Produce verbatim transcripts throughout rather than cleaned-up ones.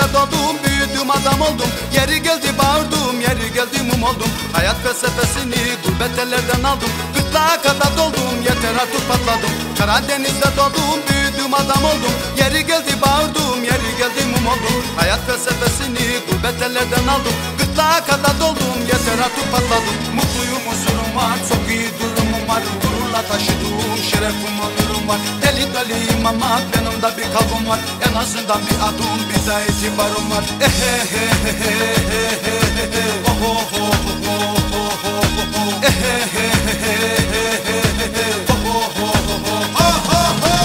Karadeniz'de doğdum, büyüdüm, adam oldum. Yeri geldi bağırdım, yeri geldi mum oldum. Hayat felsefesini gurbet ellerden aldım. Gırtlağa kadar doldum, yeter artık patladım. Karadeniz'de doğdum, büyüdüm, adam oldum. Yeri geldi bağırdım, yeri geldi mum oldum. Hayat felsefesini gurbet ellerden aldım. Gırtlağa kadar doldum, yeter artık patladım. Mutluyum, huzurum var, çok iyi durumum var. Gururla taşıdığım şerefim, onurum var. Deli deliyim ama benim de bir kalbim var. En azından bir adım, bir de itibarım var. Ehehehehehehe, oh oh oh oh oh oh oh, ehehehehehehe, oh oh oh oh oh oh oh.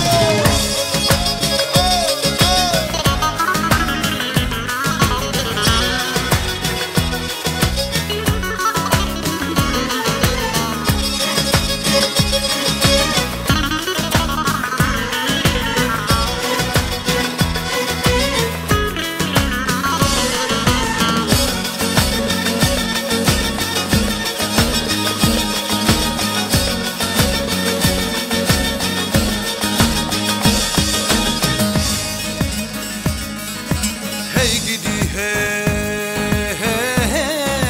Hey gidi hey, hey, hey,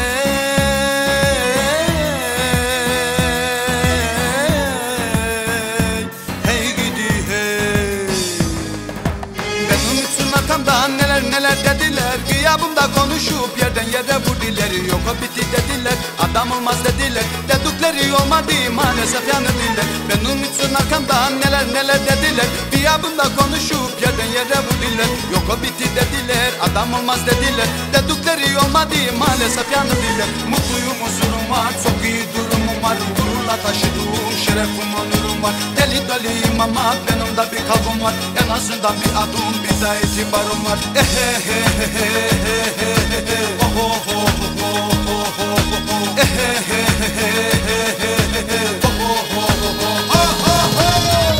hey gidi hey. Benim için arkamdan neler neler dediler. Gıyabımda konuşup yerden yere vurdiler. Yok o bitti dediler, adam olmaz dediler. Dedikleri olmadı maalesef yanı diller. Benim için arkamdan neler neler dediler. Gıyabımda konuşup yerden yere vurdiler. Yok o bitti dediler, adam olmaz dediler. Dedikleri olmadı maalesef yanı diller. Mutluyum, huzurum var, çok iyi durumum var. Gururla taşıdığım şerefim, onurum var. Deli deliyim ama benim de bir kalbim var. En azından bir adım, bir de itibarım var. Ehehehehehe, oh oh oh oh oh oh oh, ehehehehehe, oh oh oh oh oh oh oh.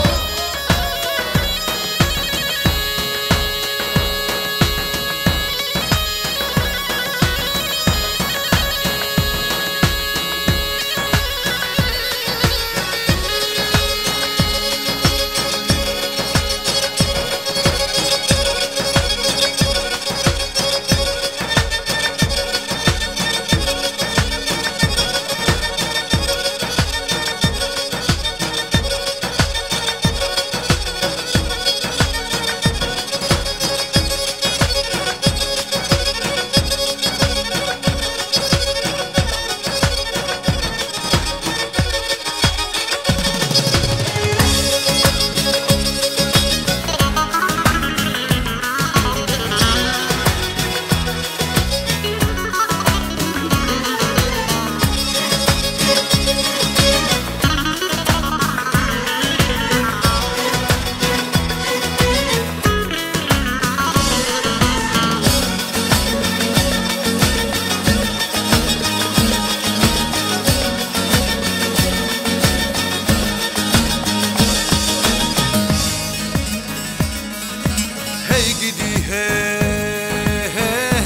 Hey gidi hey, hey,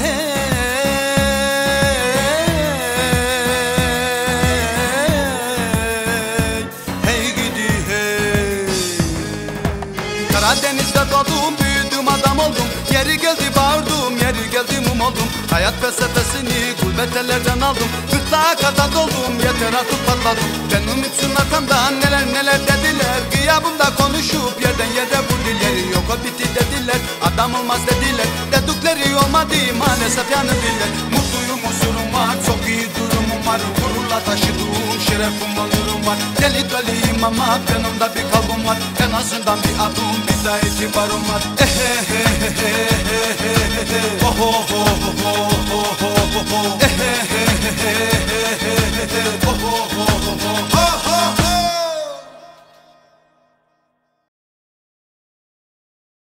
hey, hey gidi hey. Karadeniz'de doğdum, büyüdüm, adam oldum. Yeri geldi bağırdım, yeri geldi mum oldum. Hayat felsefesini gurbet ellerden aldım. Gırtlağa kadar doldum, yeter artık patladım. Benim için arkamdan neler neler dediler. Gıyabımda konuşup yerden yere vurdiler. Yok o bitti dediler, adam olmaz dediler. Dedikleri olmadı maalesef yanı diller. Mutluyum, huzurum var, çok iyi durumum var. Gururla taşıdığım şerefim, onurum var. Deli deliyim ama benim de bir kalbim var. En azından bir adım, bir de itibarım var. Ehehehehe.